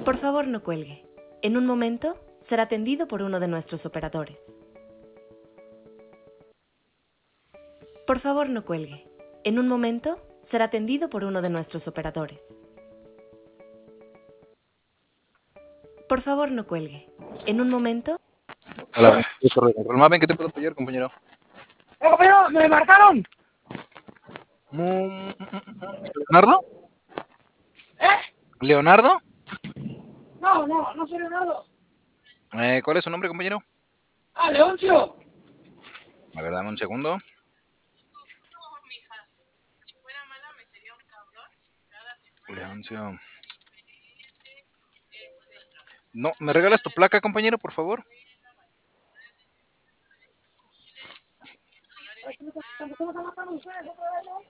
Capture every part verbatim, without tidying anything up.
Por favor, no cuelgue. En un momento será atendido por uno de nuestros operadores. Por favor, no cuelgue. En un momento será atendido por uno de nuestros operadores. Por favor, no cuelgue. En un momento... Hola, Rolmaven, ¿qué te puedo apoyar, compañero? ¡Eh, compañero! ¡Me marcaron! Mm, ¿Leonardo? ¿Eh? ¿Leonardo? No, no, no soy Leonardo. Eh, ¿Cuál es su nombre, compañero? ¡Ah, Leoncio! A ver, dame un segundo. Leoncio. No, ¿me regalas tu placa, compañero, por favor? ¿Cómo se mataron ustedes otra vez, no?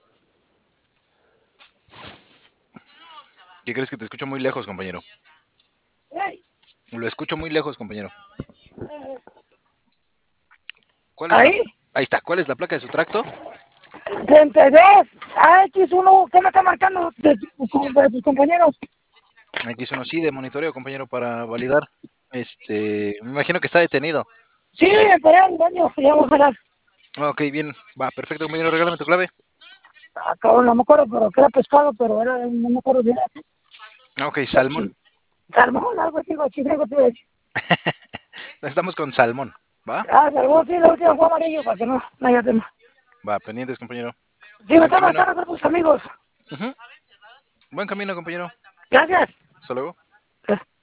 ¿Qué crees que te escucho muy lejos, compañero? ¡Ey! Lo escucho muy lejos, compañero. Eh, ¿Cuál es la... ¿Ahí? Ahí está, ¿cuál es la placa de su tracto? treinta y dos A X uno, ¿qué me está marcando de, de tus compañeros? Aquí uno sí de monitoreo, compañero, para validar. Este, me imagino que está detenido. Sí, esperé al baño, ya vamos a jalar. Ok, bien, va, perfecto, compañero, regálame tu clave. Ah, cabrón, no me acuerdo, pero que era pescado, pero era, no me acuerdo bien. Ok, salmón. Salmón, algo así, chifrico, te iba a decir. Estamos con salmón, ¿va? Ah, salmón, sí, la última fue amarillo, para que no, no haya tema. Va, pendientes, compañero. Sí, me Buen están camino. marcando con tus amigos. Uh-huh. Buen camino, compañero. Gracias. Hasta luego.